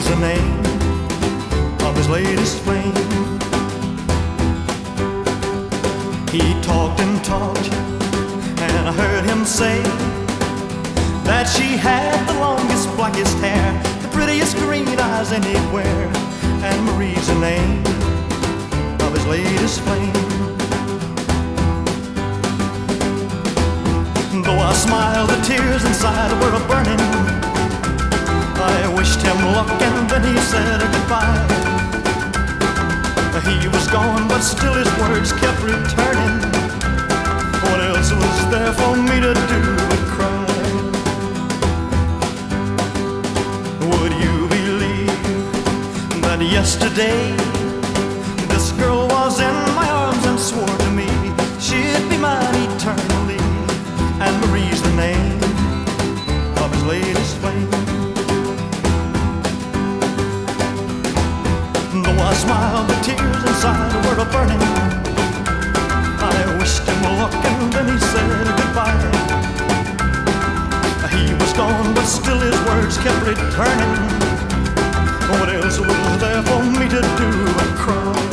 Marie's the name of his latest flame. He talked and talked, and I heard him say that she had the longest, blackest hair, the prettiest green eyes anywhere, and Marie's the name of his latest flame. Though I smiled, the tears inside were a-burning. I wished him luck and then he said goodbye. He was gone, but still his words kept returning. What else was there for me to do but cry? Would you believe that yesterday this girl was in my arms and swore to me she'd be mine eternally? And Marie's the name of his latest flame. Though I smiled, the tears inside were a-burning. I wished him luck and then he said goodbye. He was gone, but still his words kept returning. What else was there for me to do but cry?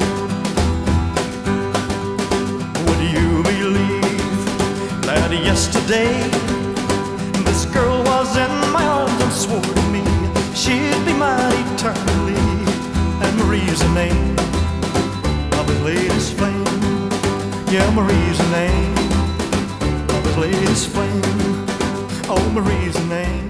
Would you believe that yesterday this girl was in my arms and swore to me she'd be mine eternally? And Marie's the name of his latest flame. Yeah, Marie's the name of his latest flame. Oh, Marie's the name